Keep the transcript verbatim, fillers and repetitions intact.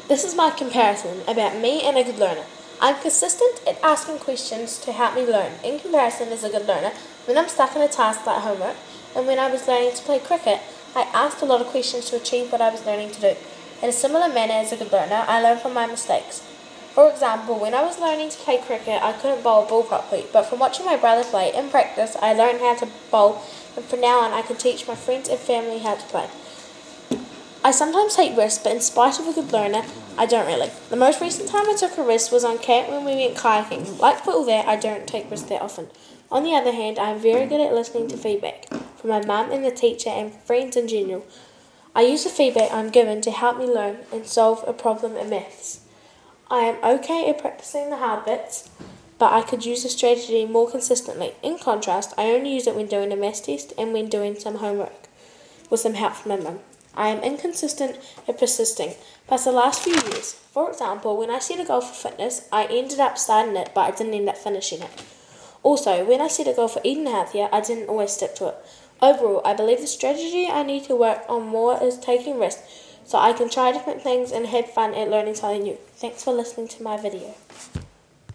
This is my comparison about me and a good learner. I'm consistent at asking questions to help me learn. In comparison, as a good learner, when I'm stuck in a task like homework, and when I was learning to play cricket, I asked a lot of questions to achieve what I was learning to do. In a similar manner as a good learner, I learn from my mistakes. For example, when I was learning to play cricket, I couldn't bowl a ball properly, but from watching my brother play in practice, I learned how to bowl, and from now on I can teach my friends and family how to play. I sometimes take risks, but in spite of a good learner, I don't really. The most recent time I took a risk was on camp when we went kayaking. Like all that, I don't take risks that often. On the other hand, I am very good at listening to feedback from my mum and the teacher and friends in general. I use the feedback I'm given to help me learn and solve a problem in maths. I am okay at practicing the hard bits, but I could use the strategy more consistently. In contrast, I only use it when doing a maths test and when doing some homework with some help from my mum. I am inconsistent at persisting, past the last few years. For example, when I set a goal for fitness, I ended up starting it, but I didn't end up finishing it. Also, when I set a goal for eating healthier, I didn't always stick to it. Overall, I believe the strategy I need to work on more is taking risks, so I can try different things and have fun at learning something new. Thanks for listening to my video.